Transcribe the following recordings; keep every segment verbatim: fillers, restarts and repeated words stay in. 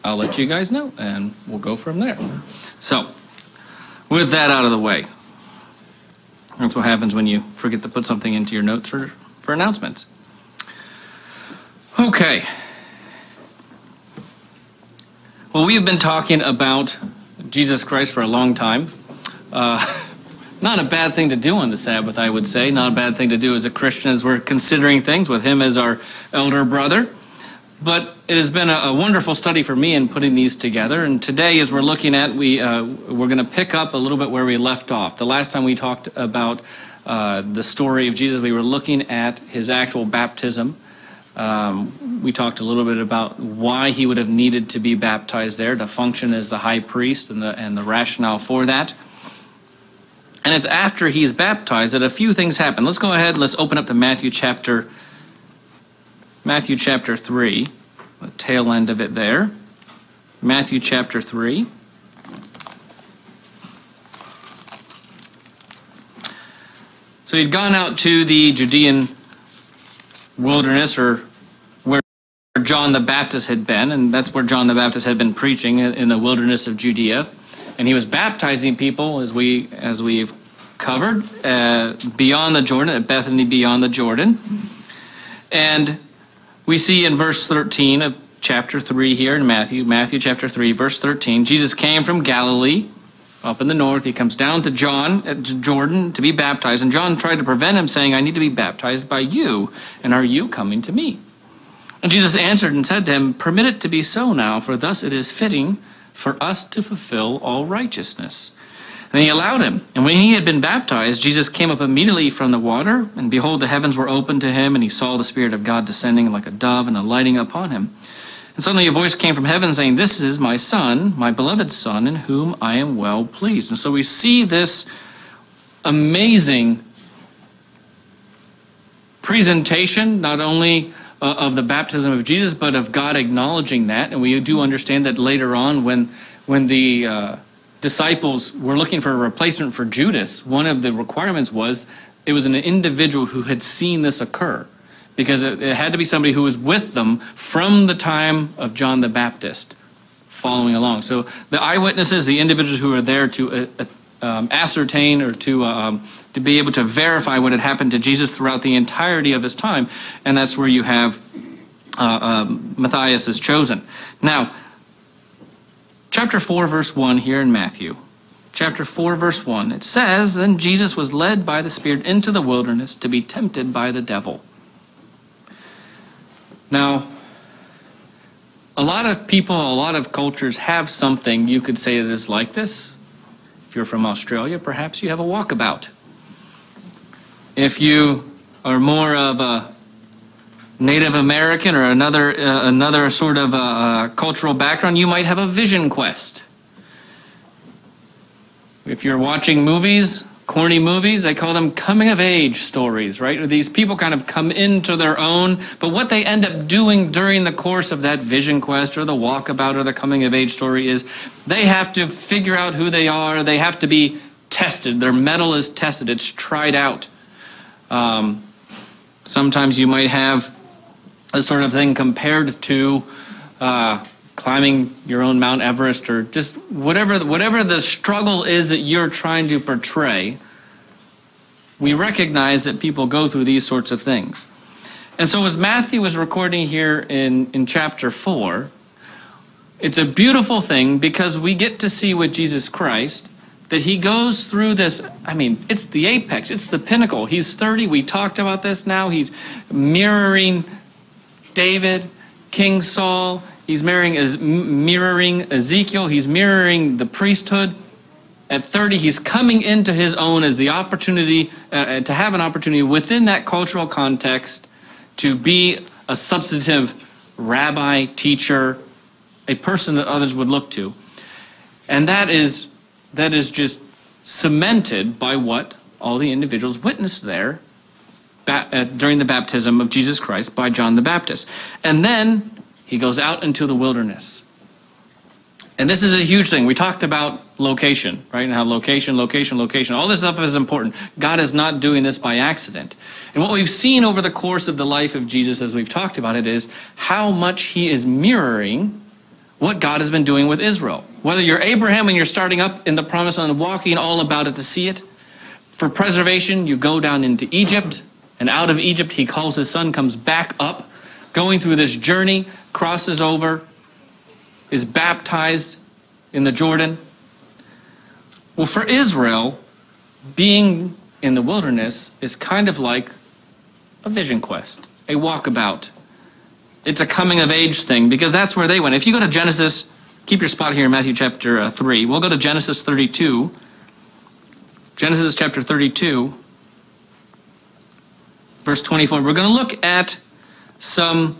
I'll let you guys know, and we'll go from there. So, with that out of the way, that's what happens when you forget to put something into your notes for, for announcements. Okay. Well, we've been talking about Jesus Christ for a long time. Uh, not a bad thing to do on the Sabbath, I would say. Not a bad thing to do as a Christian as we're considering things with him as our elder brother. But it has been a, a wonderful study for me in putting these together. And today, as we're looking at, we, uh, we're going to pick up a little bit where we left off. The last time we talked about uh, the story of Jesus, we were looking at his actual baptism. Um, we talked a little bit about why he would have needed to be baptized there to function as the high priest and the, and the rationale for that. And it's after he's baptized that a few things happen. Let's go ahead, let's open up to Matthew chapter, Matthew chapter three, the tail end of it there. Matthew chapter three. So he'd gone out to the Judean wilderness, or where John the Baptist had been, and that's where John the Baptist had been preaching, in the wilderness of Judea, and he was baptizing people, as we as we've covered, uh, beyond the Jordan, at Bethany beyond the Jordan. And we see in verse thirteen of chapter three here in Matthew, Matthew chapter three, verse thirteen, Jesus came from Galilee, up in the north. He comes down to John at Jordan to be baptized, and John tried to prevent him, saying, I need to be baptized by you, and are you coming to me? And Jesus answered and said to him, permit it to be so now, for thus it is fitting for us to fulfill all righteousness. And he allowed him. And when he had been baptized, Jesus came up immediately from the water, and behold, the heavens were opened to him, and he saw the Spirit of God descending like a dove and alighting upon him. And suddenly a voice came from heaven saying, this is my Son, my beloved Son, in whom I am well pleased. And so we see this amazing presentation, not only uh, of the baptism of Jesus, but of God acknowledging that. And we do understand that later on when, when the uh, disciples were looking for a replacement for Judas, one of the requirements was it was an individual who had seen this occur, because it, it had to be somebody who was with them from the time of John the Baptist following along. So the eyewitnesses, the individuals who were there to uh, um, ascertain or to um, to be able to verify what had happened to Jesus throughout the entirety of his time, and that's where you have uh, um, Matthias is chosen. Now, chapter four, verse one here in Matthew. Chapter four, verse one, it says, then Jesus was led by the Spirit into the wilderness to be tempted by the devil. Now, a lot of people, a lot of cultures have something you could say that is like this. If you're from Australia, perhaps you have a walkabout. If you are more of a Native American or another uh, another sort of uh, uh, cultural background, you might have a vision quest. If you're watching movies, corny movies, they call them coming-of-age stories, right? These people kind of come into their own, but what they end up doing during the course of that vision quest or the walkabout or the coming-of-age story is they have to figure out who they are. They have to be tested. Their mettle is tested. It's tried out. Um, sometimes you might have a sort of thing compared to uh, climbing your own Mount Everest, or just whatever whatever the struggle is that you're trying to portray. We recognize that people go through these sorts of things. And so as Matthew was recording here in, in chapter four, it's a beautiful thing because we get to see with Jesus Christ that he goes through this. I mean, it's the apex, it's the pinnacle. He's thirty, we talked about this now. He's mirroring David, King Saul. He's mirroring, mirroring Ezekiel. He's mirroring the priesthood. At thirty, he's coming into his own as the opportunity, uh, to have an opportunity within that cultural context to be a substantive rabbi, teacher, a person that others would look to. And that is, that is just cemented by what all the individuals witnessed there ba- uh, during the baptism of Jesus Christ by John the Baptist. And then he goes out into the wilderness. And this is a huge thing. We talked about location, right? And how location, location, location, all this stuff is important. God is not doing this by accident. And what we've seen over the course of the life of Jesus, as we've talked about it, is how much he is mirroring what God has been doing with Israel. Whether you're Abraham and you're starting up in the promised land, walking all about it to see it, for preservation, you go down into Egypt, and out of Egypt he calls his son, comes back up, going through this journey, crosses over, is baptized in the Jordan. Well, for Israel, being in the wilderness is kind of like a vision quest, a walkabout. It's a coming of age thing, because that's where they went. If you go to Genesis, keep your spot here in Matthew chapter uh, three. We'll go to Genesis thirty-two. Genesis chapter thirty-two, verse twenty-four. We're going to look at some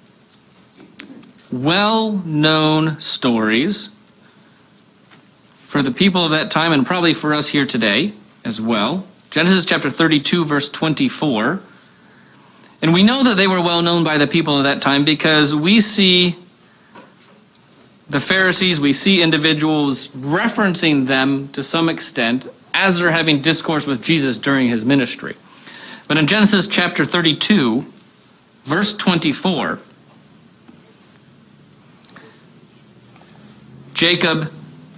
well-known stories for the people of that time, and probably for us here today as well. Genesis chapter thirty-two, verse twenty-four. And we know that they were well known by the people of that time because we see the Pharisees, we see individuals referencing them to some extent as they're having discourse with Jesus during his ministry. But in Genesis chapter thirty-two, verse twenty-four, Jacob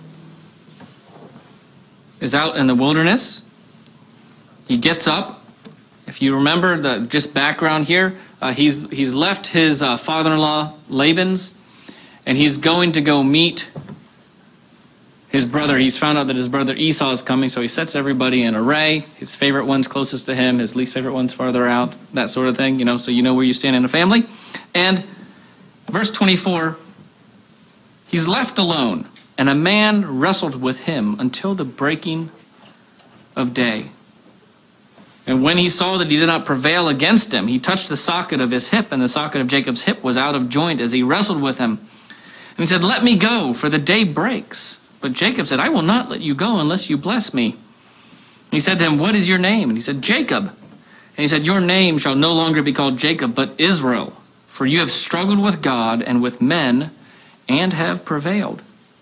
is out in the wilderness. He gets up. If you remember the just background here, uh, he's he's left his uh, father-in-law Laban's, and he's going to go meet his brother. He's found out that his brother Esau is coming, so he sets everybody in array. His favorite one's closest to him, his least favorite one's farther out, that sort of thing, you know, so you know where you stand in a family. And verse twenty-four, he's left alone, and a man wrestled with him until the breaking of day. And when he saw that he did not prevail against him, he touched the socket of his hip, and the socket of Jacob's hip was out of joint as he wrestled with him. And he said, "Let me go, for the day breaks." But Jacob said, "I will not let you go unless you bless me." And he said to him, "What is your name?" And he said, "Jacob." And he said, "Your name shall no longer be called Jacob, but Israel, for you have struggled with God and with men, and have prevailed."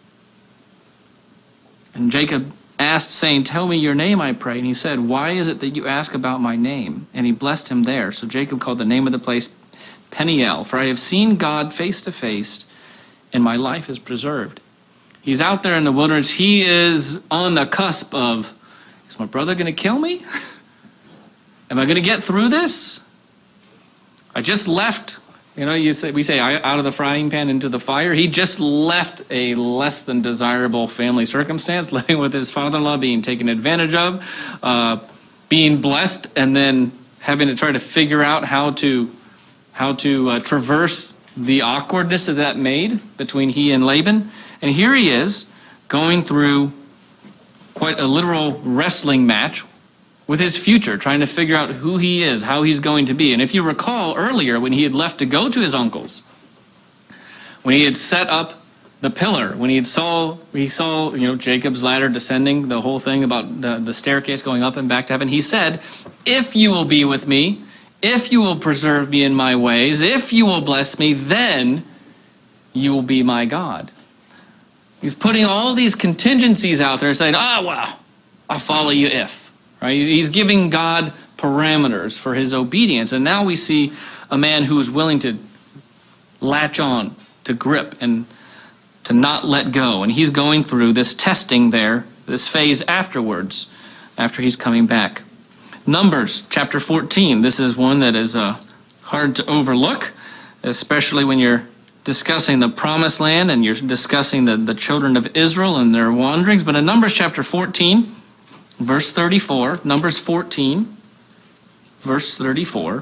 And Jacob asked, saying, "Tell me your name, I pray." And he said, "Why is it that you ask about my name?" And he blessed him there. So Jacob called the name of the place Peniel, for I have seen God face to face, and my life is preserved. He's out there in the wilderness. He is on the cusp of, is my brother going to kill me? Am I going to get through this? I just left. You know, you say we say out of the frying pan into the fire. He just left a less than desirable family circumstance, living with his father-in-law, being taken advantage of, uh, being blessed, and then having to try to figure out how to how to uh, traverse the awkwardness that that made between he and Laban. And here he is going through quite a literal wrestling match with his future, trying to figure out who he is, how he's going to be. And if you recall earlier, when he had left to go to his uncle's, when he had set up the pillar, when he had saw he saw you know Jacob's ladder descending, the whole thing about the, the staircase going up and back to heaven, he said, "If you will be with me, if you will preserve me in my ways, if you will bless me, then you will be my God." He's putting all these contingencies out there, saying, "Ah, oh, well, I'll follow you if." Right? He's giving God parameters for his obedience. And now we see a man who is willing to latch on, to grip, and to not let go. And he's going through this testing there, this phase afterwards, after he's coming back. Numbers chapter fourteen. This is one that is uh, hard to overlook, especially when you're discussing the promised land and you're discussing the, the children of Israel and their wanderings. But in Numbers chapter fourteen, verse thirty-four, Numbers fourteen, verse thirty-four,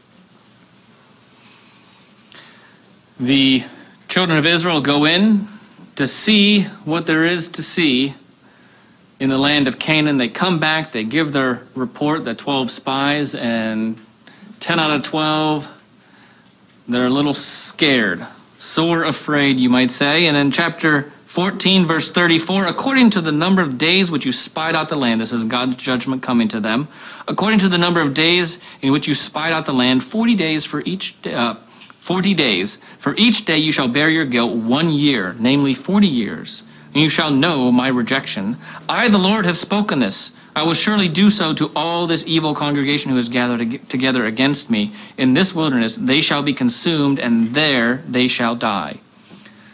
the children of Israel go in to see what there is to see in the land of Canaan. They come back, they give their report, the twelve spies, and ten out of twelve, they're a little scared, sore afraid, you might say. And in chapter fourteen, verse thirty-four, according to the number of days which you spied out the land, this is God's judgment coming to them, according to the number of days in which you spied out the land, forty days for each day, uh, forty days, for each day you shall bear your guilt one year, namely forty years, and you shall know my rejection. I, the Lord, have spoken this. I will surely do so to all this evil congregation who is gathered together against me. In this wilderness they shall be consumed, and there they shall die.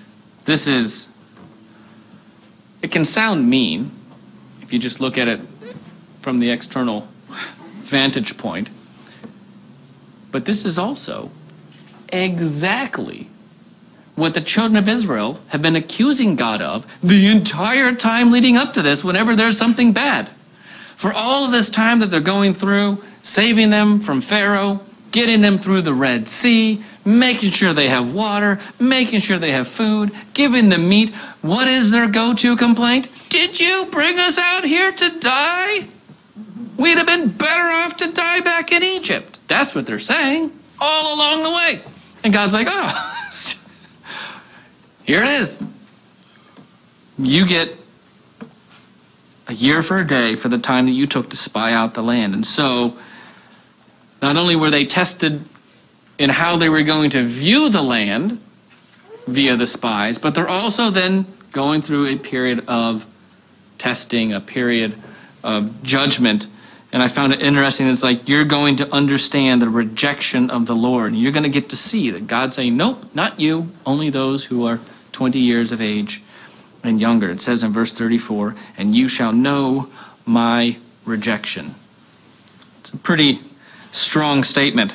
This is, it can sound mean if you just look at it from the external vantage point. But this is also exactly what the children of Israel have been accusing God of the entire time leading up to this, whenever there's something bad. For all of this time that they're going through, saving them from Pharaoh, getting them through the Red Sea, making sure they have water, making sure they have food, giving them meat, what is their go-to complaint? Did you bring us out here to die? We'd have been better off to die back in Egypt. That's what they're saying all along the way. And God's like, oh, here it is. You get a year for a day for the time that you took to spy out the land. And so, not only were they tested in how they were going to view the land via the spies, but they're also then going through a period of testing, a period of judgment. And I found it interesting. It's like you're going to understand the rejection of the Lord. You're going to get to see that God's saying, nope, not you, only those who are twenty years of age and younger. It says in verse thirty-four, and you shall know my rejection. It's a pretty strong statement.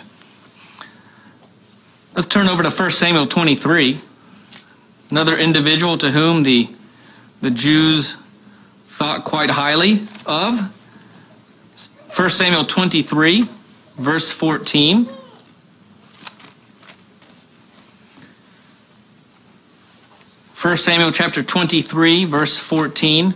Let's turn over to First Samuel twenty-three, another individual to whom the, the Jews thought quite highly of. First Samuel twenty-three, verse fourteen. First Samuel chapter twenty-three, verse fourteen.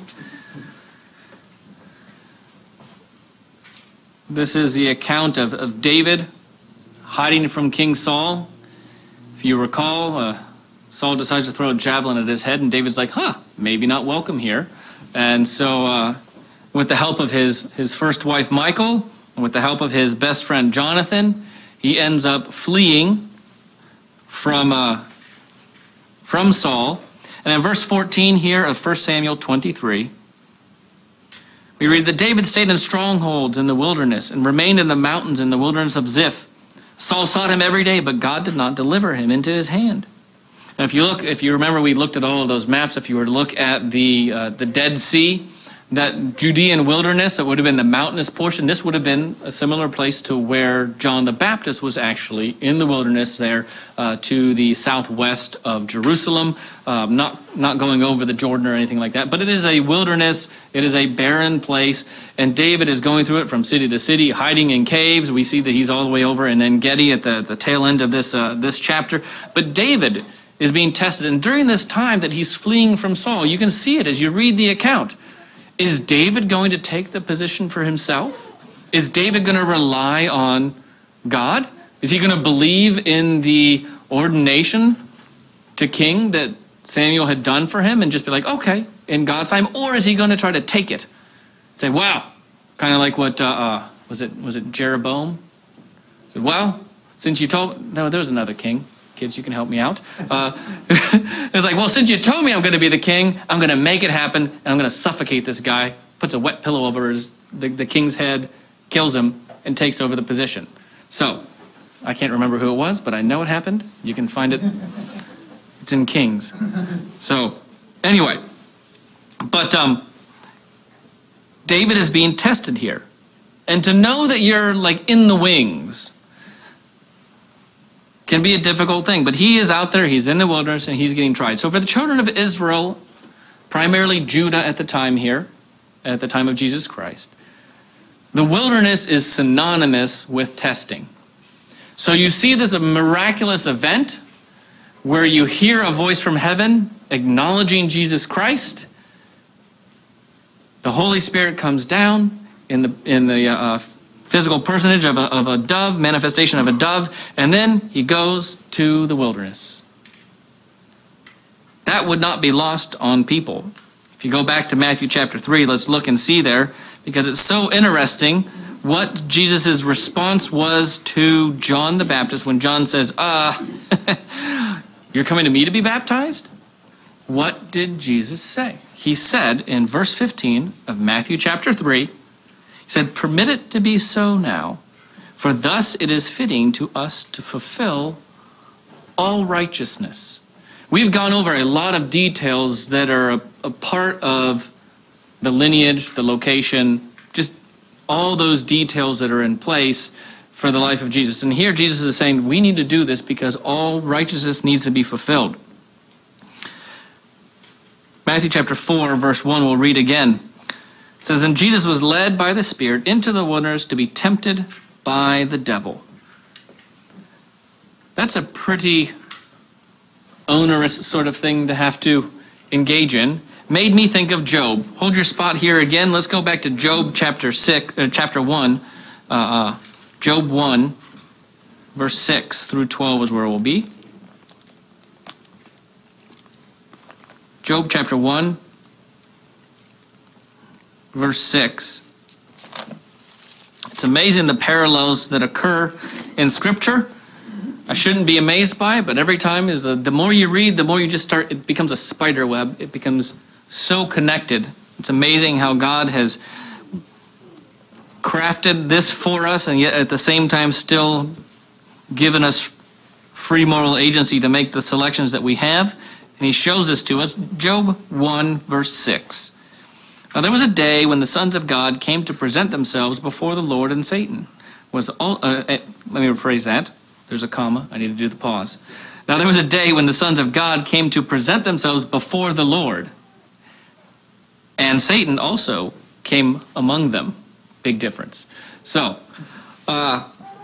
This is the account of, of David hiding from King Saul. If you recall, uh, Saul decides to throw a javelin at his head, and David's like, huh, maybe not welcome here. And so uh, with the help of his, his first wife, Michal, and with the help of his best friend, Jonathan, he ends up fleeing from, uh, from Saul. And in verse fourteen here of First Samuel twenty-three, we read that David stayed in strongholds in the wilderness and remained in the mountains in the wilderness of Ziph. Saul sought him every day, but God did not deliver him into his hand. And if you look, if you remember, we looked at all of those maps. If you were to look at the uh, the Dead Sea, that Judean wilderness, that would have been the mountainous portion, this would have been a similar place to where John the Baptist was actually in the wilderness there uh, to the southwest of Jerusalem, um, not, not going over the Jordan or anything like that. But it is a wilderness, it is a barren place, and David is going through it from city to city, hiding in caves. We see that he's all the way over in En-Gedi at the, the tail end of this, uh, this chapter. But David is being tested, and during this time that he's fleeing from Saul, you can see it as you read the account. Is David going to take the position for himself? Is David going to rely on God? Is he going to believe in the ordination to king that Samuel had done for him and just be like, okay, in God's time? Or is he going to try to take it? Say, wow, kind of like what, uh, uh, was it was it Jeroboam? Said, well, since you told, no, there was another king. Kids, you can help me out. Uh, it's like, well, since you told me I'm going to be the king, I'm going to make it happen, and I'm going to suffocate this guy, puts a wet pillow over his, the, the king's head, kills him, and takes over the position. So, I can't remember who it was, but I know it happened. You can find it. It's in Kings. So, anyway. But um, David is being tested here. And to know that you're like in the wings can be a difficult thing, but he is out there, he's in the wilderness, and he's getting tried. So for the children of Israel, primarily Judah at the time here, at the time of Jesus Christ, the wilderness is synonymous with testing. So you see this miraculous event where you hear a voice from heaven acknowledging Jesus Christ. The Holy Spirit comes down in the, in the uh, physical personage of a, of a dove, manifestation of a dove, and then he goes to the wilderness. That would not be lost on people. If you go back to Matthew chapter three, let's look and see there, because it's so interesting what Jesus' response was to John the Baptist when John says, uh, you're coming to me to be baptized? What did Jesus say? He said in verse fifteen of Matthew chapter three, he said, permit it to be so now, for thus it is fitting to us to fulfill all righteousness. We've gone over a lot of details that are a, a part of the lineage, the location, just all those details that are in place for the life of Jesus. And here Jesus is saying we need to do this because all righteousness needs to be fulfilled. Matthew chapter four, verse one, we'll read again. It says, "And Jesus was led by the Spirit into the wilderness to be tempted by the devil." That's a pretty onerous sort of thing to have to engage in. Made me think of Job. Hold your spot here again. Let's go back to Job chapter six, uh, chapter one. Uh, uh, Job one, verse six through twelve is where we'll be. Job chapter one, verse six. It's amazing the parallels that occur in Scripture. I shouldn't be amazed by it, but every time is the, the more you read, the more you just start, it becomes a spider web. It becomes so connected. It's amazing how God has crafted this for us and yet at the same time still given us free moral agency to make the selections that we have. And he shows this to us. Job one, verse six. "Now there was a day when the sons of God came to present themselves before the Lord, and Satan was all..." Uh, uh, let me rephrase that. There's a comma. I need to do the pause. "Now there was a day when the sons of God came to present themselves before the Lord, and Satan also came among them." Big difference. So, uh,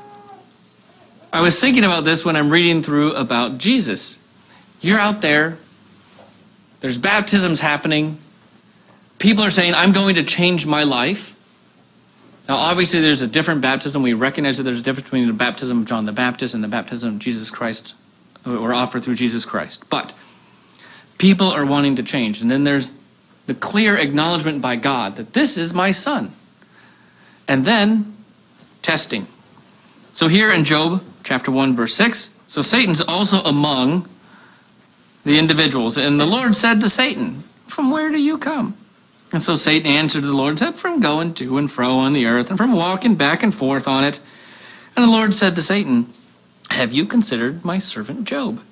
I was thinking about this when I'm reading through about Jesus. You're out there. There's baptisms happening. People are saying, "I'm going to change my life." Now, obviously, there's a different baptism. We recognize that there's a difference between the baptism of John the Baptist and the baptism of Jesus Christ, or offered through Jesus Christ. But people are wanting to change. And then there's the clear acknowledgement by God that this is my son. And then testing. So here in Job chapter one, verse six, so Satan's also among the individuals. "And the Lord said to Satan, 'From where do you come?' And so Satan answered the Lord, said, 'From going to and fro on the earth, and from walking back and forth on it.' And the Lord said to Satan, 'Have you considered my servant Job?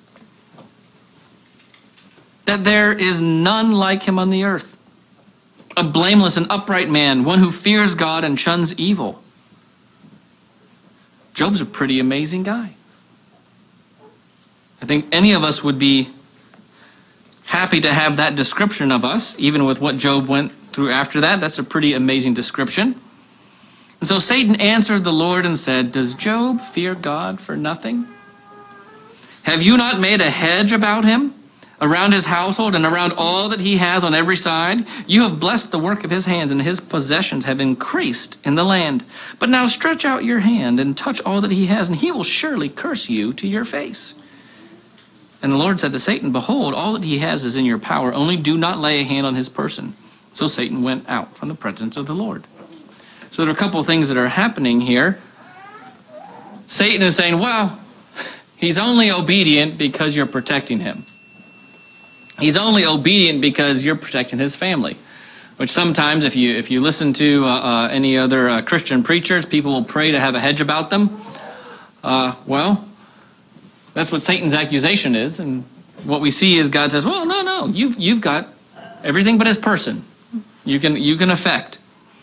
That there is none like him on the earth, a blameless and upright man, one who fears God and shuns evil.'" Job's a pretty amazing guy. I think any of us would be happy to have that description of us, even with what Job went through after that. That's a pretty amazing description. And so Satan answered the Lord and said, "Does Job fear God for nothing? Have you not made a hedge about him, around his household and around all that he has on every side? You have blessed the work of his hands, and his possessions have increased in the land. But now stretch out your hand and touch all that he has, and he will surely curse you to your face." And the Lord said to Satan, "Behold, all that he has is in your power. Only do not lay a hand on his person." So Satan went out from the presence of the Lord. So there are a couple of things that are happening here. Satan is saying, well, he's only obedient because you're protecting him. He's only obedient because you're protecting his family. Which sometimes, if you if you listen to uh, uh, any other uh, Christian preachers, people will pray to have a hedge about them. Uh, well, that's what Satan's accusation is, and what we see is God says, "Well, no, no, you've you've got everything but his person. You can you can affect."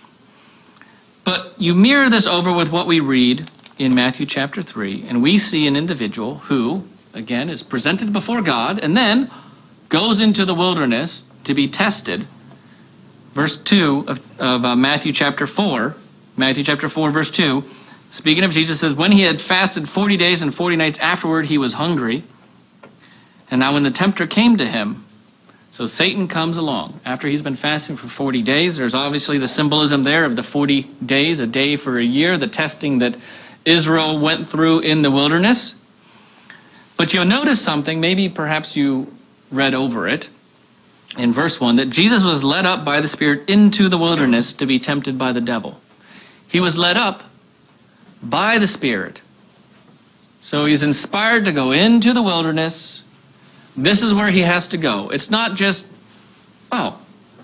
But you mirror this over with what we read in Matthew chapter three, and we see an individual who, again, is presented before God, and then goes into the wilderness to be tested. Verse two of, of uh, Matthew chapter four, Matthew chapter four, verse two. Speaking of Jesus, says, "When he had fasted forty days and forty nights afterward, he was hungry. And now when the tempter came to him," so Satan comes along after he's been fasting for forty days. There's obviously the symbolism there of the forty days, a day for a year, the testing that Israel went through in the wilderness. But you'll notice something, maybe perhaps you read over it in verse one, that Jesus was led up by the Spirit into the wilderness to be tempted by the devil. He was led up by the Spirit. So he's inspired to go into the wilderness. This is where he has to go. It's not just, oh,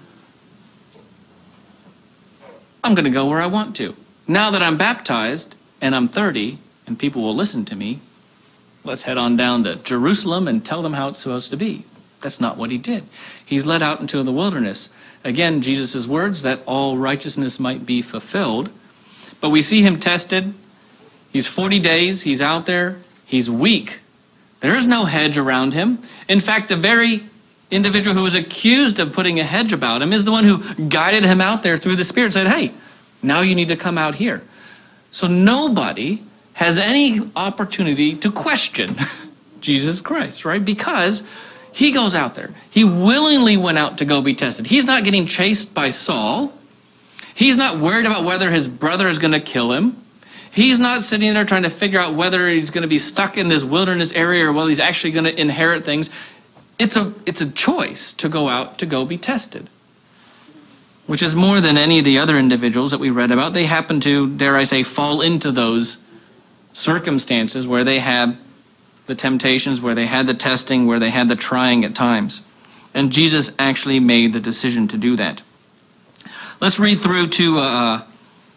I'm going to go where I want to. Now that I'm baptized and I'm thirty and people will listen to me, let's head on down to Jerusalem and tell them how it's supposed to be. That's not what he did. He's led out into the wilderness. Again, Jesus' words, that all righteousness might be fulfilled. But we see him tested. He's forty days. He's out there. He's weak. There is no hedge around him. In fact, the very individual who was accused of putting a hedge about him is the one who guided him out there through the Spirit, said, hey, now you need to come out here. So nobody has any opportunity to question Jesus Christ, right? Because he goes out there. He willingly went out to go be tested. He's not getting chased by Saul. He's not worried about whether his brother is going to kill him. He's not sitting there trying to figure out whether he's going to be stuck in this wilderness area or whether he's actually going to inherit things. It's a, it's a choice to go out to go be tested, which is more than any of the other individuals that we read about. They happen to, dare I say, fall into those circumstances where they had the temptations, where they had the testing, where they had the trying at times. And Jesus actually made the decision to do that. Let's read through to uh,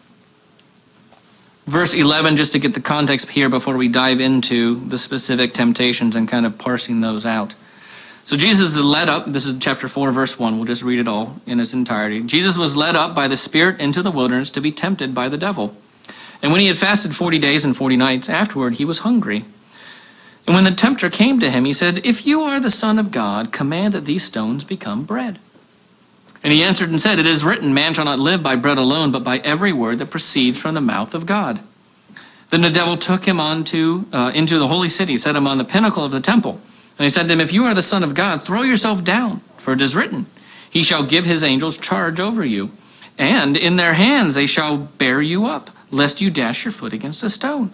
verse eleven just to get the context here before we dive into the specific temptations and kind of parsing those out. So Jesus is led up, this is chapter four, verse one, we'll just read it all in its entirety. Jesus was led up by the Spirit into the wilderness to be tempted by the devil. And when he had fasted forty days and forty nights, afterward he was hungry. And when the tempter came to him, he said, if you are the Son of God, command that these stones become bread. And he answered and said, it is written, man shall not live by bread alone, but by every word that proceeds from the mouth of God. Then the devil took him on to, uh, into the holy city, set him on the pinnacle of the temple. And he said to him, if you are the Son of God, throw yourself down, for it is written, he shall give his angels charge over you, and in their hands they shall bear you up, lest you dash your foot against a stone.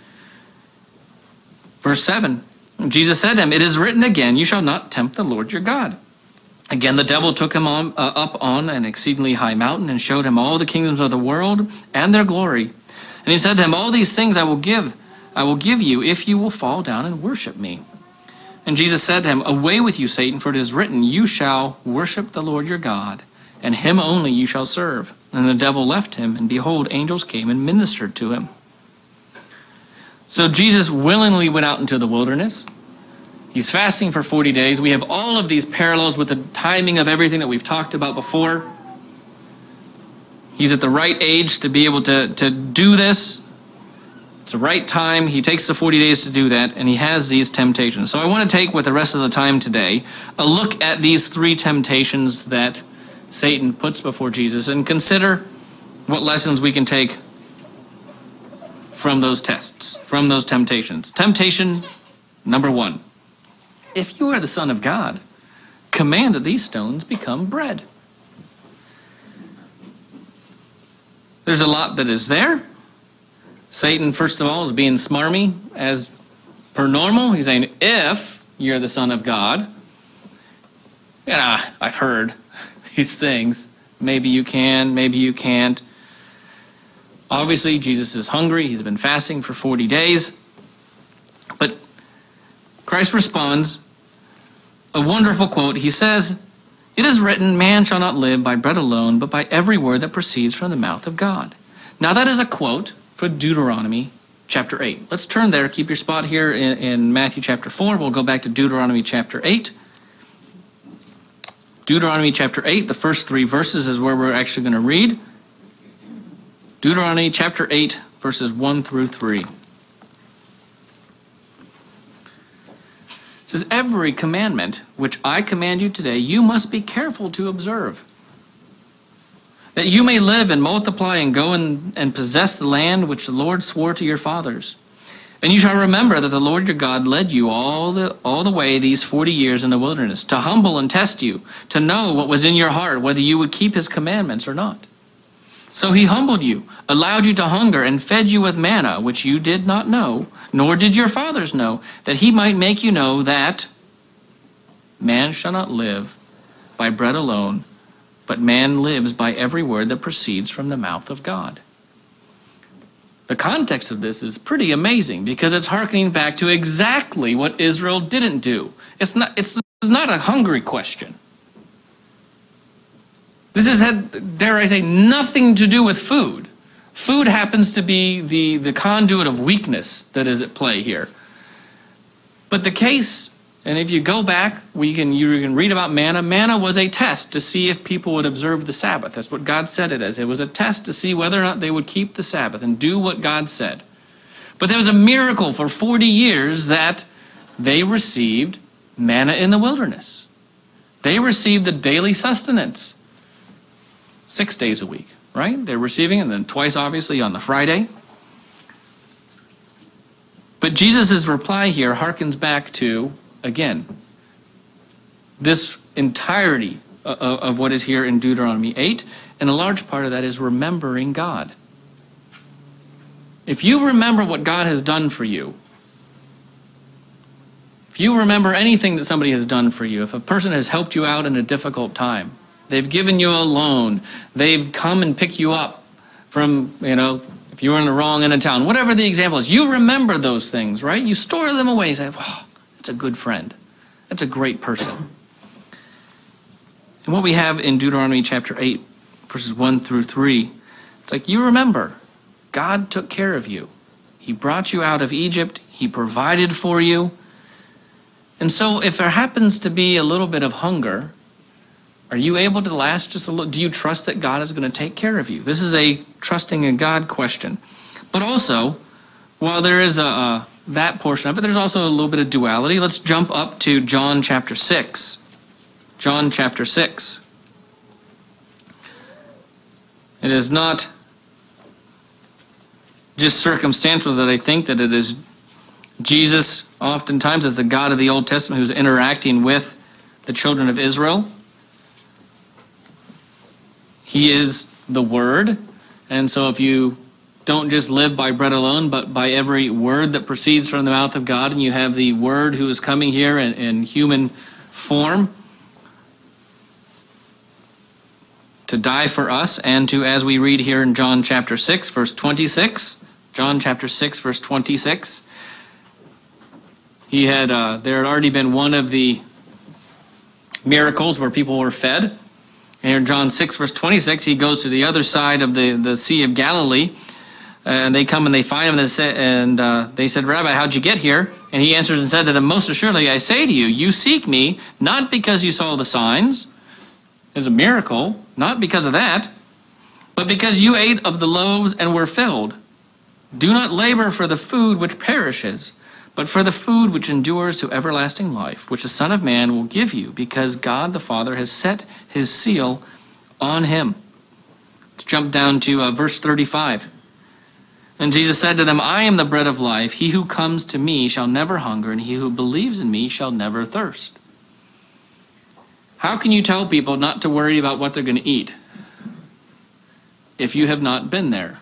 Verse seven, Jesus said to him, it is written again, you shall not tempt the Lord your God. Again, the devil took him on, uh, up on an exceedingly high mountain and showed him all the kingdoms of the world and their glory. And he said to him, all these things I will give, I will give you if you will fall down and worship me. And Jesus said to him, away with you, Satan, for it is written, you shall worship the Lord your God, and him only you shall serve. And the devil left him, and behold, angels came and ministered to him. So Jesus willingly went out into the wilderness. He's fasting for forty days. We have all of these parallels with the timing of everything that we've talked about before. He's at the right age to be able to, to do this. It's the right time. He takes the forty days to do that, and he has these temptations. So I want to take, with the rest of the time today, a look at these three temptations that Satan puts before Jesus and consider what lessons we can take from those tests, from those temptations. Temptation number one. If you are the Son of God, command that these stones become bread. There's a lot that is there. Satan, first of all, is being smarmy as per normal. He's saying, if you're the Son of God, you know, I've heard these things. Maybe you can, maybe you can't. Obviously, Jesus is hungry. He's been fasting for forty days. But Christ responds, a wonderful quote. He says, it is written, man shall not live by bread alone, but by every word that proceeds from the mouth of God. Now that is a quote for Deuteronomy chapter eight. Let's turn there. Keep your spot here in, in Matthew chapter four. We'll go back to Deuteronomy chapter eight. Deuteronomy chapter eight, the first three verses is where we're actually going to read. Deuteronomy chapter eight, verses one through three. It says, every commandment which I command you today, you must be careful to observe, that you may live and multiply and go and, and possess the land which the Lord swore to your fathers. And you shall remember that the Lord your God led you all the, all the way these forty years in the wilderness, to humble and test you, to know what was in your heart, whether you would keep his commandments or not. So he humbled you, allowed you to hunger, and fed you with manna, which you did not know, nor did your fathers know, that he might make you know that man shall not live by bread alone, but man lives by every word that proceeds from the mouth of God. The context of this is pretty amazing because it's hearkening back to exactly what Israel didn't do. It's not, it's not a hungry question. This has had, dare I say, nothing to do with food. Food happens to be the, the conduit of weakness that is at play here. But the case And if you go back, we can you can read about manna. Manna was a test to see if people would observe the Sabbath. That's what God said it as. It was a test to see whether or not they would keep the Sabbath and do what God said. But there was a miracle for forty years that they received manna in the wilderness. They received the daily sustenance six days a week, right? They're receiving it, and then twice, obviously, on the Friday. But Jesus' reply here harkens back to, again, this entirety of, of what is here in Deuteronomy eight, and a large part of that is remembering God. If you remember what God has done for you, if you remember anything that somebody has done for you, if a person has helped you out in a difficult time, they've given you a loan, they've come and picked you up from, you know, if you were in the wrong end of town, whatever the example is, you remember those things, right? You store them away. You say, wow, that's a good friend. That's a great person. And what we have in Deuteronomy chapter eight, verses one through three, it's like, you remember, God took care of you. He brought you out of Egypt. He provided for you. And so if there happens to be a little bit of hunger, are you able to last just a little? Do you trust that God is going to take care of you? This is a trusting in God question. But also, while there is a, a that portion of it, there's also a little bit of duality. Let's jump up to John chapter six. John chapter six. It is not just circumstantial that I think that it is Jesus, oftentimes as the God of the Old Testament, who's interacting with the children of Israel. He is the Word, and so if you don't just live by bread alone, but by every word that proceeds from the mouth of God, and you have the Word who is coming here in, in human form to die for us, and to, as we read here in John chapter six, verse twenty-six, John chapter six, verse twenty-six, he had, uh, there had already been one of the miracles where people were fed. And in John six, verse twenty-six, he goes to the other side of the, the Sea of Galilee, and they come and they find him, and they, say, and, uh, they said, Rabbi, how'd you get here? And he answered and said to them, most assuredly, I say to you, you seek me, not because you saw the signs, it's a miracle, not because of that, but because you ate of the loaves and were filled. Do not labor for the food which perishes, but for the food which endures to everlasting life, which the Son of Man will give you, because God the Father has set his seal on him. Let's jump down to uh, verse thirty-five. And Jesus said to them, I am the bread of life. He who comes to me shall never hunger, and he who believes in me shall never thirst. How can you tell people not to worry about what they're going to eat if you have not been there?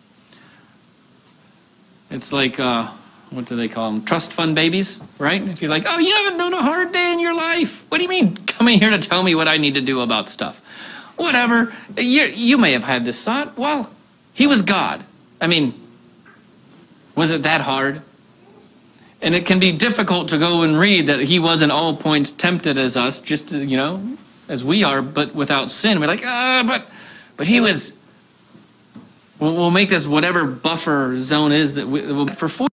It's like... Uh, what do they call them? Trust fund babies, right? If you're like, oh, you haven't known a hard day in your life. What do you mean coming here to tell me what I need to do about stuff? Whatever. You, you may have had this thought. Well, he was God. I mean, was it that hard? And it can be difficult to go and read that he was in all points tempted as us, just, to, you know, as we are, but without sin. We're like, ah, but, but he was... We'll, we'll make this whatever buffer zone is that we, we'll, for four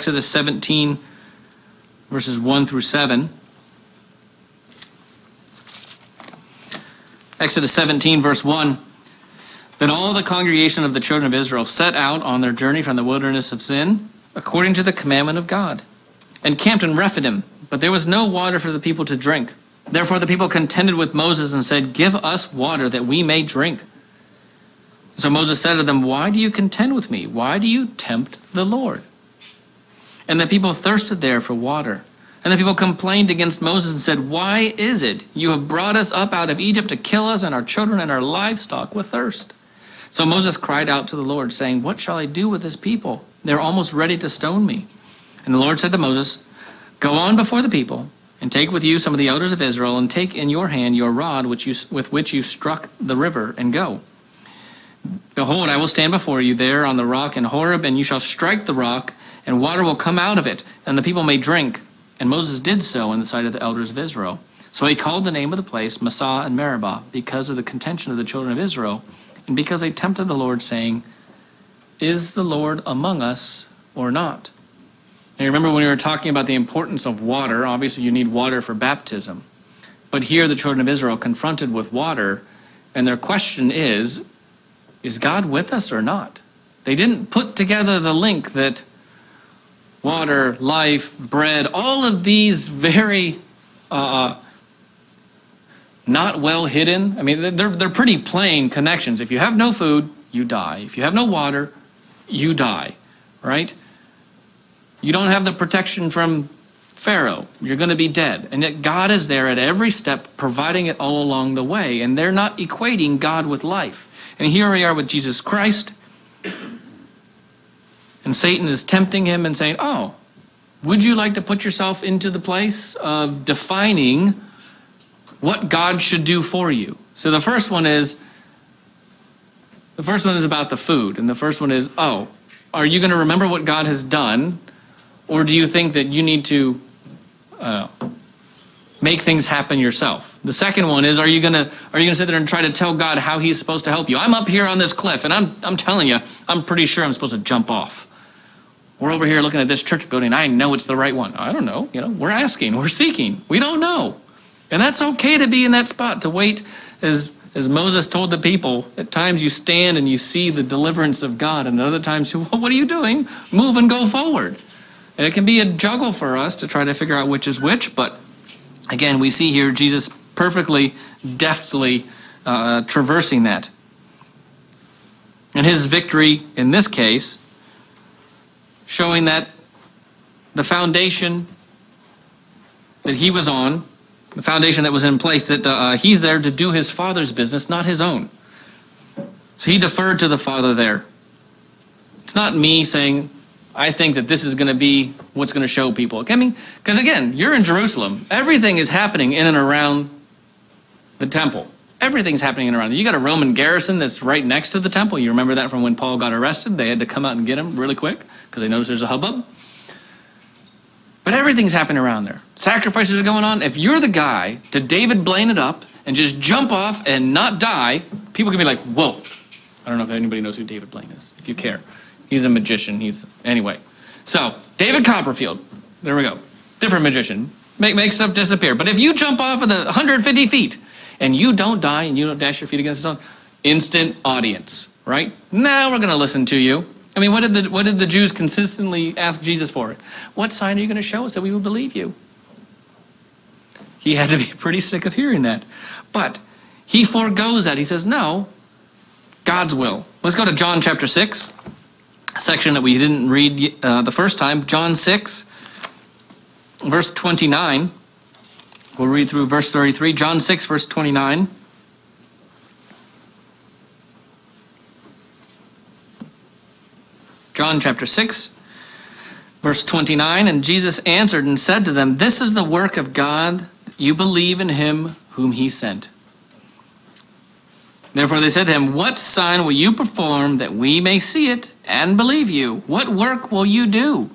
Exodus seventeen, verses one through seven. Exodus seventeen, verse one. Then all the congregation of the children of Israel set out on their journey from the wilderness of Sin, according to the commandment of God, and camped in Rephidim, but there was no water for the people to drink. Therefore the people contended with Moses and said, "Give us water that we may drink." So Moses said to them, "Why do you contend with me? Why do you tempt the Lord?" And the people thirsted there for water. And the people complained against Moses and said, "Why is it you have brought us up out of Egypt to kill us and our children and our livestock with thirst?" So Moses cried out to the Lord, saying, "What shall I do with this people? They're almost ready to stone me." And the Lord said to Moses, "Go on before the people, and take with you some of the elders of Israel, and take in your hand your rod which you, with which you struck the river, and go. Behold, I will stand before you there on the rock in Horeb, and you shall strike the rock, and water will come out of it, and the people may drink." And Moses did so in the sight of the elders of Israel. So he called the name of the place Massah and Meribah, because of the contention of the children of Israel, and because they tempted the Lord, saying, "Is the Lord among us or not?" And remember when we were talking about the importance of water, obviously you need water for baptism. But here the children of Israel confronted with water, and their question is, is God with us or not? They didn't put together the link that water, life, bread, all of these very uh, not well hidden. I mean, they're, they're pretty plain connections. If you have no food, you die. If you have no water, you die, right? You don't have the protection from Pharaoh. You're going to be dead. And yet God is there at every step, providing it all along the way. And they're not equating God with life. And here we are with Jesus Christ. And Satan is tempting him and saying, "Oh, would you like to put yourself into the place of defining what God should do for you?" So the first one is, the first one is about the food. And the first one is, oh, are you going to remember what God has done? Or do you think that you need to uh, make things happen yourself? The second one is, are you going to are you going to sit there and try to tell God how he's supposed to help you? I'm up here on this cliff, and I'm I'm telling you, I'm pretty sure I'm supposed to jump off. We're over here looking at this church building. I know it's the right one. I don't know. You know, we're asking. We're seeking. We don't know. And that's okay to be in that spot, to wait. As, as Moses told the people, at times you stand and you see the deliverance of God. And at other times, well, what are you doing? Move and go forward. And it can be a juggle for us to try to figure out which is which. But again, we see here Jesus perfectly, deftly uh, traversing that. And his victory in this case, showing that the foundation that he was on, the foundation that was in place, that uh, he's there to do his Father's business, not his own. So he deferred to the Father there. It's not me saying, I think that this is going to be what's going to show people. I mean, because again, you're in Jerusalem. Everything is happening in and around the temple. Everything's happening in and around. You got a Roman garrison that's right next to the temple. You remember that from when Paul got arrested. They had to come out and get him really quick because they noticed there's a hubbub. But everything's happening around there. Sacrifices are going on. If you're the guy to David Blaine it up and just jump off and not die, people can be like, whoa. I don't know if anybody knows who David Blaine is, if you care. He's a magician. He's anyway. So David Copperfield. There we go. Different magician. Make, make stuff disappear. But if you jump off of the one hundred fifty feet and you don't die and you don't dash your feet against the stone, instant audience, right? Now we're going to listen to you. I mean, what did the what did the Jews consistently ask Jesus for? What sign are you going to show us that we will believe you? He had to be pretty sick of hearing that. But he forgoes that. He says, no, God's will. Let's go to John chapter six, a section that we didn't read uh, the first time. John six, verse twenty-nine. We'll read through verse thirty-three. John six, verse twenty-nine. John chapter six, verse twenty-nine, and Jesus answered and said to them, "This is the work of God, that you believe in him whom he sent." Therefore they said to him, "What sign will you perform that we may see it and believe you? What work will you do?"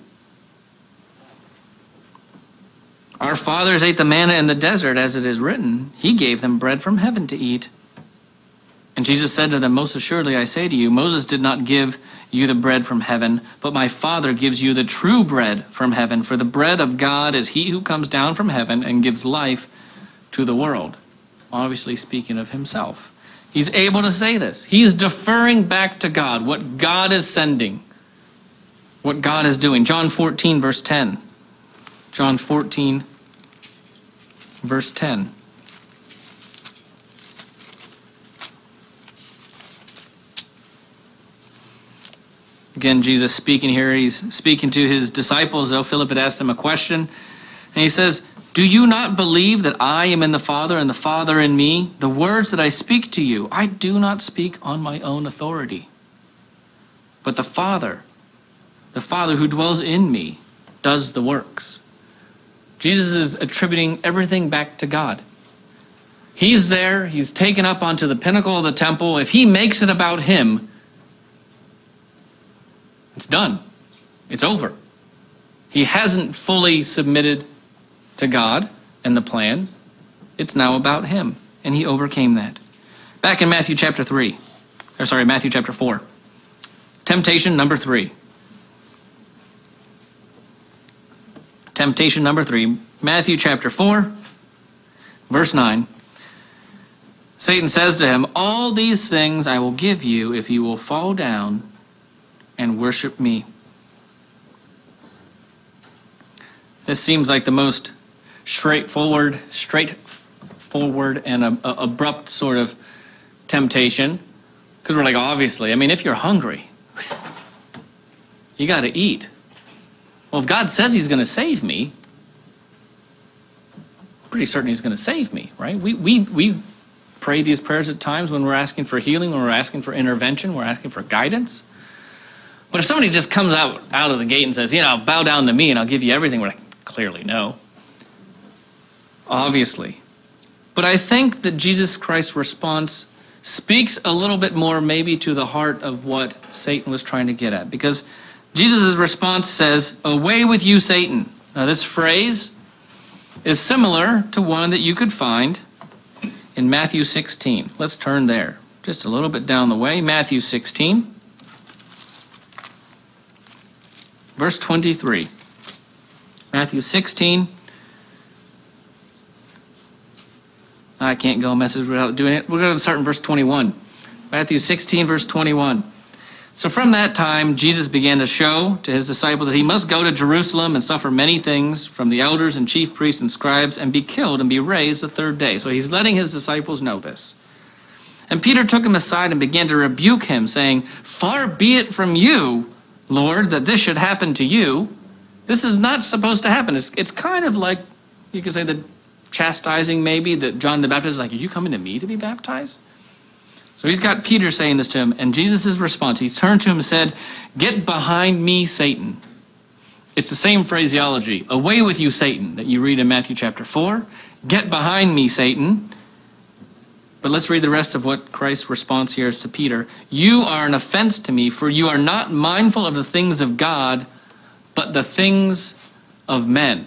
"Our fathers ate the manna in the desert, as it is written, he gave them bread from heaven to eat." And Jesus said to them, most assuredly I say to you, Moses did not give you the bread from heaven, but my Father gives you the true bread from heaven. For the bread of God is he who comes down from heaven and gives life to the world. Obviously speaking of himself. He's able to say this. He's deferring back to God, what God is sending, what God is doing. John fourteen, verse ten. John fourteen, verse ten. Again, Jesus speaking here. He's speaking to his disciples, though Philip had asked him a question. And he says, do you not believe that I am in the Father and the Father in me? The words that I speak to you, I do not speak on my own authority. But the Father, the Father who dwells in me, does the works. Jesus is attributing everything back to God. He's there. He's taken up onto the pinnacle of the temple. If he makes it about him, it's done. It's over. He hasn't fully submitted to God and the plan. It's now about him, and he overcame that. Back in Matthew chapter three, or sorry, Matthew chapter four. Temptation number three. Temptation number three, Matthew chapter four, verse nine. Satan says to him, all these things I will give you if you will fall down and worship me. This seems like the most straightforward, straightforward and a, a, abrupt sort of temptation. Because we're like, obviously, I mean, if you're hungry, you got to eat. Well, if God says he's going to save me, I'm pretty certain he's going to save me, right? We, we, we pray these prayers at times when we're asking for healing, when we're asking for intervention, we're asking for guidance. But if somebody just comes out, out of the gate and says, you know, bow down to me and I'll give you everything, we're like, clearly no. Obviously. But I think that Jesus Christ's response speaks a little bit more maybe to the heart of what Satan was trying to get at. Because Jesus' response says, away with you, Satan. Now this phrase is similar to one that you could find in Matthew sixteen. Let's turn there. Just a little bit down the way. Matthew sixteen. Verse twenty-three. Matthew sixteen. I can't go a message without doing it. We're going to start in verse twenty-one. Matthew sixteen, verse twenty-one. So from that time, Jesus began to show to his disciples that he must go to Jerusalem and suffer many things from the elders and chief priests and scribes and be killed and be raised the third day. So he's letting his disciples know this. And Peter took him aside and began to rebuke him, saying, far be it from you, Lord, that this should happen to you. This is not supposed to happen. It's, it's kind of like, you could say, the chastising maybe that John the Baptist is like, are you coming to me to be baptized? So he's got Peter saying this to him, and Jesus' response, he turned to him and said, get behind me, Satan. It's the same phraseology, away with you, Satan, that you read in Matthew chapter four. Get behind me, Satan. But let's read the rest of what Christ's response here is to Peter. You are an offense to me, for you are not mindful of the things of God, but the things of men.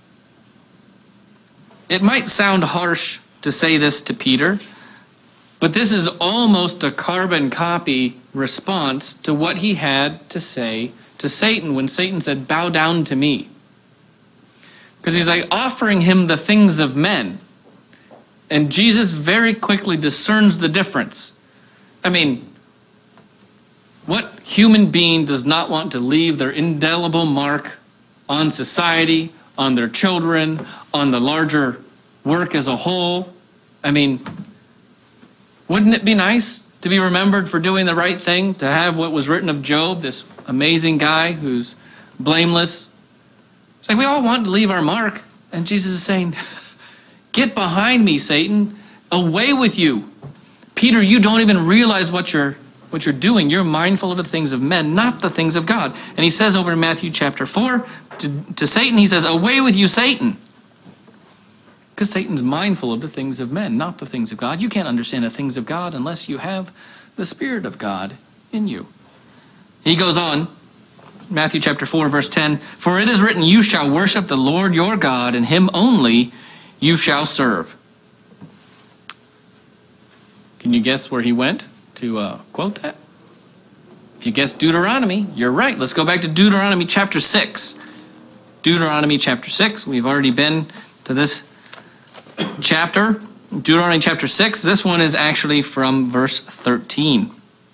It might sound harsh to say this to Peter, but this is almost a carbon copy response to what he had to say to Satan when Satan said, bow down to me. Because he's like offering him the things of men. And Jesus very quickly discerns the difference. I mean, what human being does not want to leave their indelible mark on society, on their children, on the larger work as a whole? I mean, wouldn't it be nice to be remembered for doing the right thing, to have what was written of Job, this amazing guy who's blameless? It's like we all want to leave our mark, and Jesus is saying, get behind me, Satan. Away with you. Peter, you don't even realize what you're what you're doing. You're mindful of the things of men, not the things of God. And he says over in Matthew chapter four, to, to Satan, he says, away with you, Satan. Because Satan's mindful of the things of men, not the things of God. You can't understand the things of God unless you have the Spirit of God in you. He goes on, Matthew chapter four, verse ten, for it is written, you shall worship the Lord your God, and him only you shall serve. Can you guess where he went to uh, quote that? If you guessed Deuteronomy, you're right. Let's go back to Deuteronomy chapter six. Deuteronomy chapter six. We've already been to this chapter. Deuteronomy chapter six. This one is actually from verse thirteen.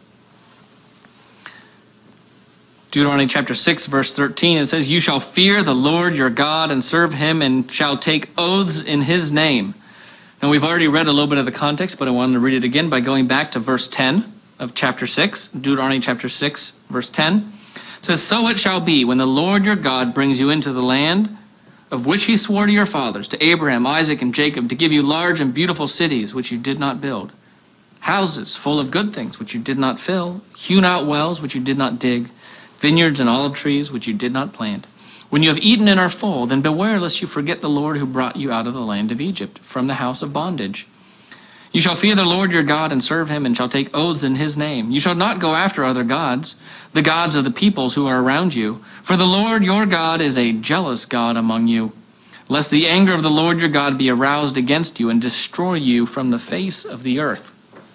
Deuteronomy chapter six, verse thirteen. It says, "You shall fear the Lord your God and serve him, and shall take oaths in his name." Now, we've already read a little bit of the context, but I wanted to read it again by going back to verse ten of chapter six, Deuteronomy chapter six, verse ten. It says, "So it shall be when the Lord your God brings you into the land of which he swore to your fathers, to Abraham, Isaac, and Jacob, to give you large and beautiful cities which you did not build, houses full of good things which you did not fill, hewn out wells which you did not dig, vineyards and olive trees which you did not plant. When you have eaten and are full, then beware lest you forget the Lord who brought you out of the land of Egypt, from the house of bondage. You shall fear the Lord your God and serve him, and shall take oaths in his name. You shall not go after other gods, the gods of the peoples who are around you. For the Lord your God is a jealous God among you, lest the anger of the Lord your God be aroused against you and destroy you from the face of the earth."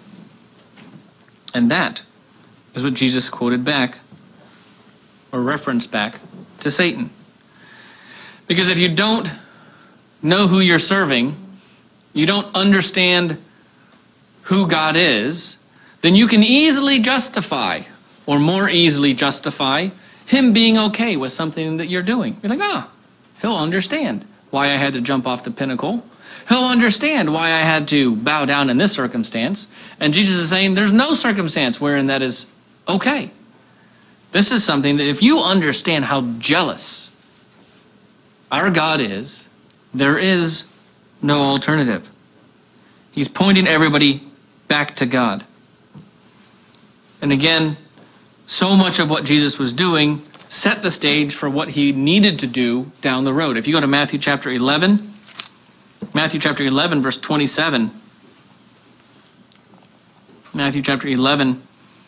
And that is what Jesus quoted back, or referenced back, to Satan. Because if you don't know who you're serving, you don't understand who God is, then you can easily justify, or more easily justify, him being okay with something that you're doing. You're like, ah, he'll understand why I had to jump off the pinnacle. He'll understand why I had to bow down in this circumstance. And Jesus is saying there's no circumstance wherein that is okay. This is something that if you understand how jealous our God is, there is no alternative. He's pointing everybody back to God. And again, so much of what Jesus was doing set the stage for what he needed to do down the road. If you go to Matthew chapter eleven, Matthew chapter eleven, verse twenty-seven. Matthew chapter eleven,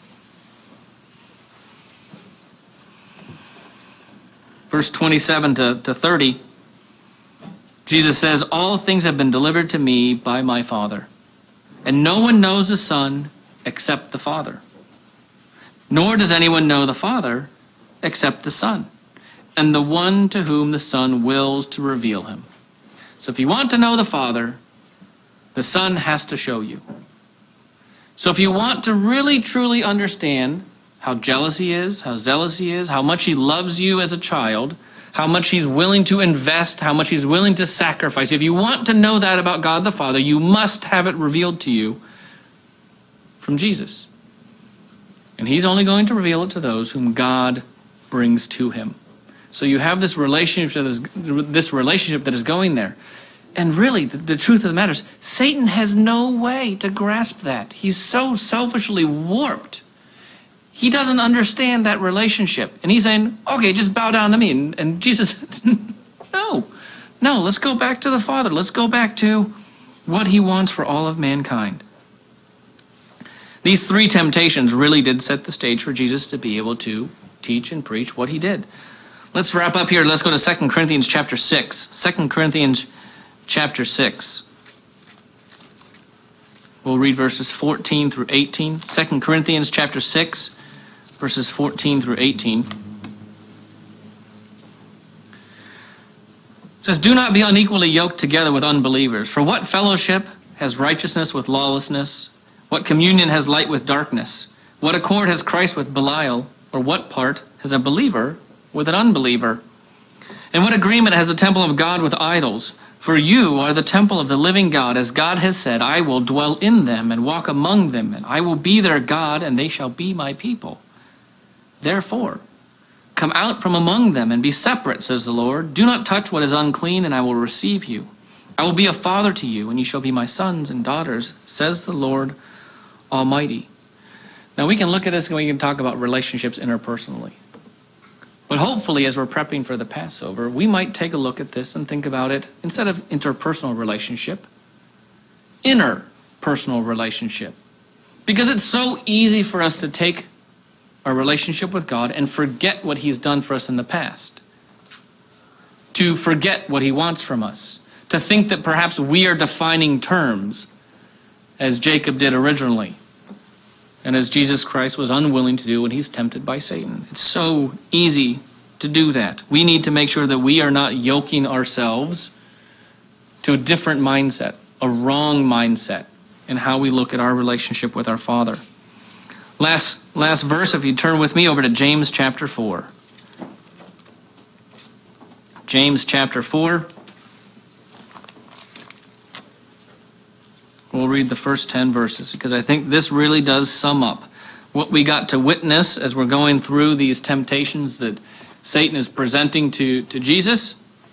verse twenty-seven to, to thirty, Jesus says, "All things have been delivered to me by my Father, and no one knows the Son except the Father. Nor does anyone know the Father except the Son, and the one to whom the Son wills to reveal him." So if you want to know the Father, the Son has to show you. So if you want to really truly understand how jealous he is, how zealous he is, how much he loves you as a child, how much he's willing to invest, how much he's willing to sacrifice, if you want to know that about God the Father, you must have it revealed to you from Jesus. And he's only going to reveal it to those whom God brings to him. So you have this relationship that is, this relationship that is going there. And really, the, the truth of the matter is, Satan has no way to grasp that. He's so selfishly warped. He doesn't understand that relationship. And he's saying, okay, just bow down to me. And, and Jesus, no, no, let's go back to the Father. Let's go back to what he wants for all of mankind. These three temptations really did set the stage for Jesus to be able to teach and preach what he did. Let's wrap up here. Let's go to Second Corinthians chapter six. Second Corinthians chapter six. We'll read verses fourteen through eighteen. Second Corinthians chapter six, verses fourteen through eighteen. It says, "Do not be unequally yoked together with unbelievers. For what fellowship has righteousness with lawlessness? What communion has light with darkness? What accord has Christ with Belial? Or what part has a believer with an unbeliever? And what agreement has the temple of God with idols? For you are the temple of the living God, as God has said, I will dwell in them and walk among them, and I will be their God, and they shall be my people. Therefore, come out from among them and be separate, says the Lord. Do not touch what is unclean, and I will receive you. I will be a father to you, and you shall be my sons and daughters, says the Lord Almighty." Now we can look at this and we can talk about relationships interpersonally. But hopefully, as we're prepping for the Passover, we might take a look at this and think about it, instead of interpersonal relationship, interpersonal relationship. Because it's so easy for us to take our relationship with God and forget what he's done for us in the past. To forget what he wants from us. To think that perhaps we are defining terms as Jacob did originally, and as Jesus Christ was unwilling to do when he's tempted by Satan. It's so easy to do that. We need to make sure that we are not yoking ourselves to a different mindset, a wrong mindset in how we look at our relationship with our Father. Last, last verse, if you turn with me over to James chapter four. James chapter four. We'll read the first ten verses because I think this really does sum up what we got to witness as we're going through these temptations that Satan is presenting to, to Jesus.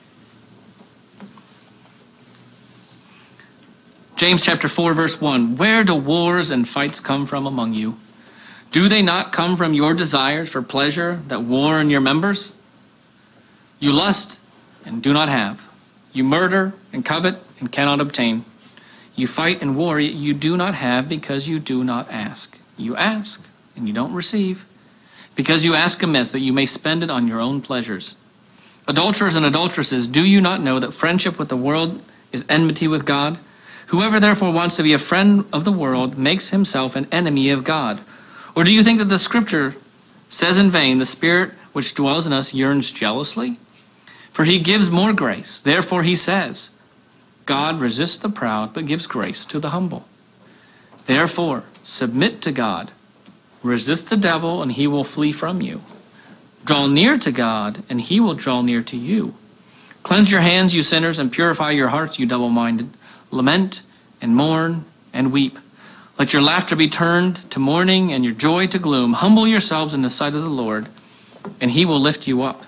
James chapter four, verse one. Where do wars and fights come from among you? Do they not come from your desires for pleasure that war in your members? You lust and do not have. You murder and covet and cannot obtain. You fight and war, yet you do not have because you do not ask. You ask and you don't receive because you ask amiss that you may spend it on your own pleasures. Adulterers and adulteresses, do you not know that friendship with the world is enmity with God? Whoever therefore wants to be a friend of the world makes himself an enemy of God. Or do you think that the scripture says in vain, the Spirit which dwells in us yearns jealously? For he gives more grace. Therefore he says, God resists the proud, but gives grace to the humble. Therefore, submit to God. Resist the devil, and he will flee from you. Draw near to God, and he will draw near to you. Cleanse your hands, you sinners, and purify your hearts, you double-minded. Lament and mourn and weep. Let your laughter be turned to mourning and your joy to gloom. Humble yourselves in the sight of the Lord, and he will lift you up.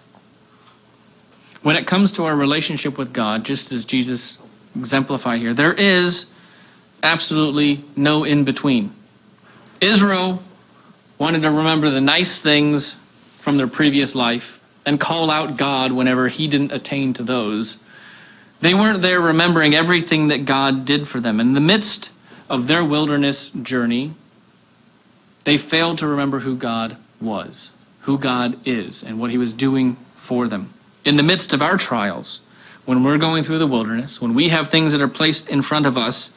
When it comes to our relationship with God, just as Jesus exemplified here, there is absolutely no in-between. Israel wanted to remember the nice things from their previous life and call out God whenever he didn't attain to those. They weren't there remembering everything that God did for them. In the midst of their wilderness journey, they failed to remember who God was, who God is, and what he was doing for them. In the midst of our trials, when we're going through the wilderness, when we have things that are placed in front of us,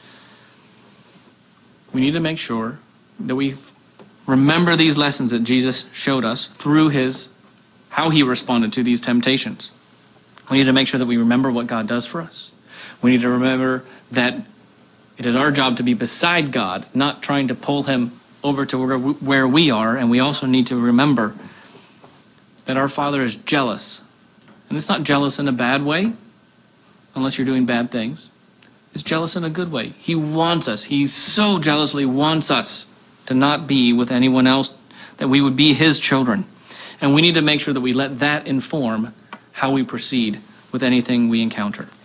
we need to make sure that we remember these lessons that Jesus showed us through his, how he responded to these temptations. We need to make sure that we remember what God does for us. We need to remember that it is our job to be beside God, not trying to pull him over to where we are. And we also need to remember that our Father is jealous. And it's not jealous in a bad way, unless you're doing bad things. It's jealous in a good way. He wants us. He so jealously wants us to not be with anyone else, that we would be his children. And we need to make sure that we let that inform how we proceed with anything we encounter.